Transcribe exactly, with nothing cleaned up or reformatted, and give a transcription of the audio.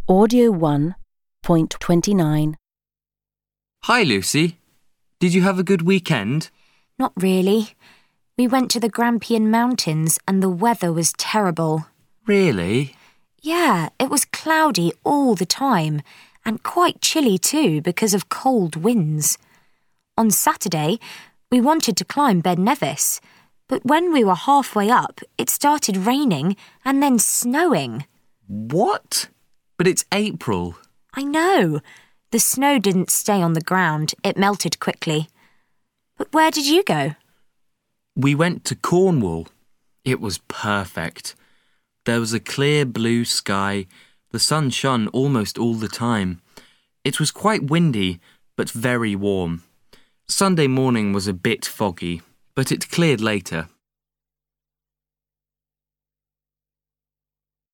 Audio one point twenty-nine. Hi, Lucy. Did you have a good weekend? Not really. We went to the Grampian Mountains and the weather was terrible. Really? Yeah, it was cloudy all the time and quite chilly too because of cold winds. On Saturday, we wanted to climb Ben Nevis, but when we were halfway up, it started raining and then snowing. What? But it's April. I know. The snow didn't stay on the ground. It melted quickly. But where did you go? We went to Cornwall. It was perfect. There was a clear blue sky. The sun shone almost all the time. It was quite windy, but very warm. Sunday morning was a bit foggy, but it cleared later.